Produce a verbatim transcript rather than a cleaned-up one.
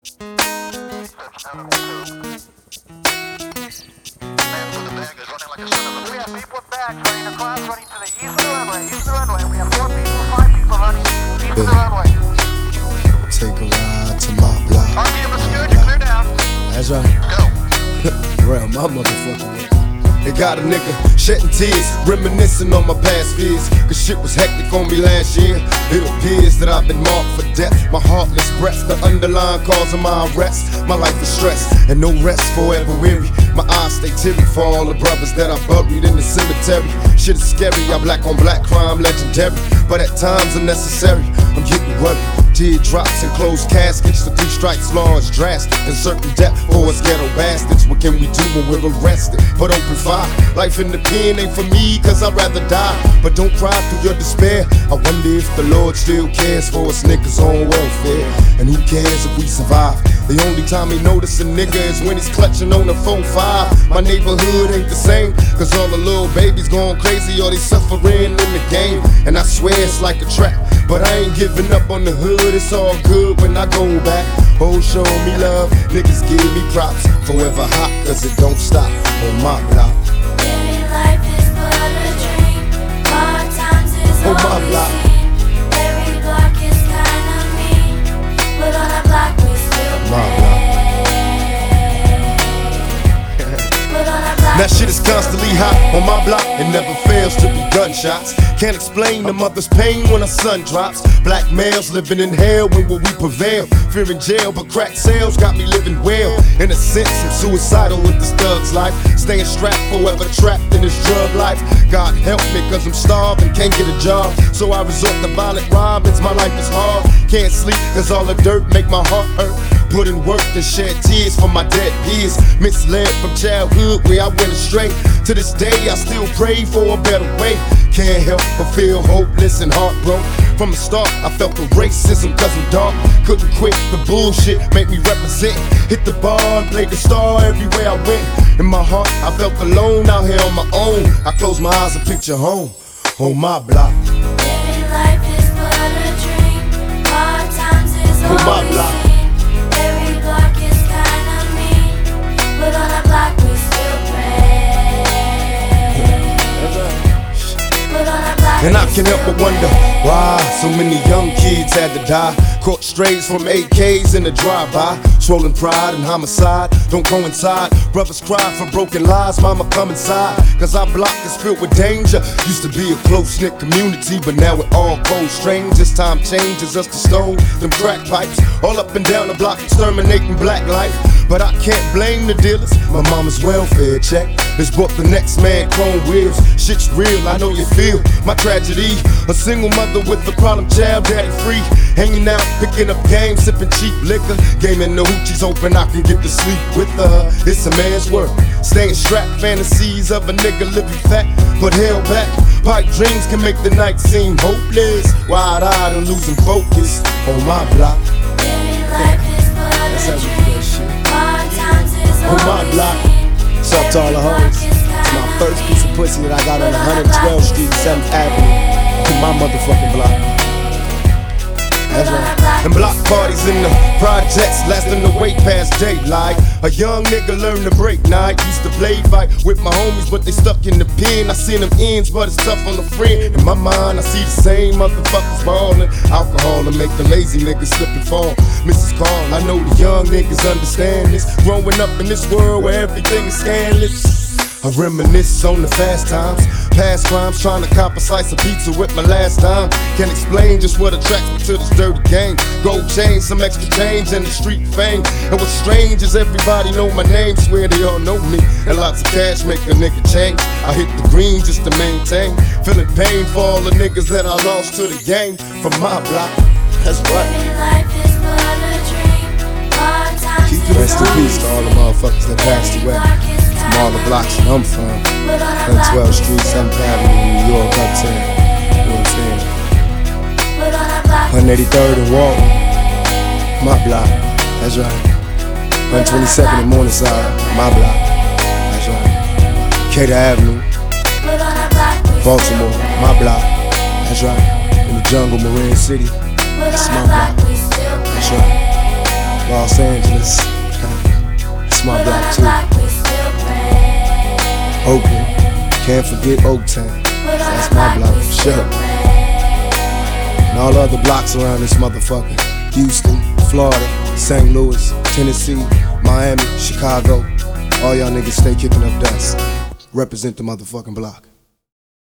Take a ride to my block. R P M is good, you clear down. That's right. Go. Real, my motherfucking way. It got a nigga shedding tears, reminiscing on my past fears. Cause shit was hectic on me last year. It appears that I've been marked for death. My heartless breath, the underlying cause of my arrest. My life is stress, and no rest forever weary. My eyes stay teary for all the brothers that I buried in the cemetery. Shit is scary, I'm black on black crime, legendary. But at times unnecessary, I'm getting worried. Teardrops and closed caskets, the three strikes law is drastic. And certain death for us ghetto bastards. What can we do when we're arrested? But open fire, life in the pen ain't for me, cause I'd rather die. But don't cry through your despair. I wonder if the Lord still cares for us niggas on welfare. And who cares if we survive? The only time he notice a nigga is when he's clutching on the phone five. My neighborhood ain't the same, cause all the little babies going crazy or they suffering in the game. And I swear it's like a trap, but I ain't giving up on the hood. It's all good when I go back. Oh, show me love, niggas give me props. Forever hot, cause it don't stop on my block. Living life is but a dream. Hard times is On my all we block. see. Every block is kinda mean, but on our block we still My play. But on our block That shit is we still constantly hot on my block. It never fails to be gunshots. Can't explain the mother's pain when her son drops. Black males living in hell, when will we prevail? Fear in jail, but crack sales got me living well. In a sense, I'm suicidal with this thug's life. Staying strapped, forever trapped in this drug life. God help me, cause I'm starved and can't get a job. So I resort to violent robins, my life is hard. Can't sleep, cause all the dirt make my heart hurt. Put in work and shed tears for my dead peers. Misled from childhood where I went astray. To this day I still pray for a better way. Can't help but feel hopeless and heartbroken. From the start I felt the racism cause I'm dark. Couldn't quit the bullshit, make me represent. Hit the bar and played the star everywhere I went. In my heart I felt alone out here on my own. I close my eyes and picture home on my block. Living life is but a dream. Hard times is On all my we block. see. Every block is kinda mean, but on our block we still pray. But on our block And I we can help still but wonder pray. why so many young kids had to die. Caught strays from A Ks in the drive-by. Swollen pride and homicide don't coincide. Brothers cry for broken lives, mama come inside. Cause our block is filled with danger. Used to be a close-knit community, but now we're all cold strangers. Time changes us to stone them crack pipes. All up and down the block exterminating black life. But I can't blame the dealers. My mama's welfare check has bought the next man chrome wheels. Shit's real, I know you feel my tragedy. A single mother with a problem child, daddy free. Hanging out, picking up games, sipping cheap liquor. Gaming the hoochies, hoping I can get to sleep with her. It's a man's work, staying strapped. Fantasies of a nigga living fat, but held back. Pipe dreams can make the night seem hopeless. Wide-eyed and losing focus on my block. Living life is but That's a how we do dream. that shit. Hard times is On all my we block. see. What's up to all the Every hoes? block is It's my kinda first piece of mean, pussy that I got on but one our block twelfth we Street and still seventh Avenue. On my motherfucking block. That's right. And block parties in the projects lasting the way past daylight. A young nigga learned to break night. Used to play fight with my homies, but they stuck in the pen. I seen them ends, but it's tough on the friend. In my mind, I see the same motherfuckers ballin'. Alcohol to make the lazy niggas slip and fall. Missus Carl, I know the young niggas understand this. Growing up in this world where everything is scandalous. I reminisce on the fast times, past crimes, trying to cop a slice of pizza with my last time. Can't explain just what attracts me to this dirty game. Gold chain, some extra change, and the street fame. And what's strange is everybody know my name, swear they all know me. And lots of cash make a nigga change. I hit the green just to maintain. Feeling pain for all the niggas that I lost to the game from my block. That's right. Living life is but a dream. Hard times Keep is it rest in all peace we to all the see. motherfuckers that passed Every away. block is From all the kinda blocks mean, that I'm from. but on our one block twelfth we Street, still seventh pray. Avenue, New York, uptown. You know what I'm saying? But on our block we one eighty-third and still Walton. pray. My block. That's right. one twenty-second and Morningside. My block. That's right. Cater Avenue, But on our block we still Baltimore. pray. My block. That's right. In the jungle, Marin City. But That's on my our block block. we still That's pray. right. Los Angeles, that's my But on block our too. block we still pray. Oakland, can't forget Oaktown, But on that's our my block we for still sure. pray. And all the other blocks around this motherfucker. Houston, Florida, Saint Louis, Tennessee, Miami, Chicago. All y'all niggas stay kicking up dust. Represent the motherfucking block.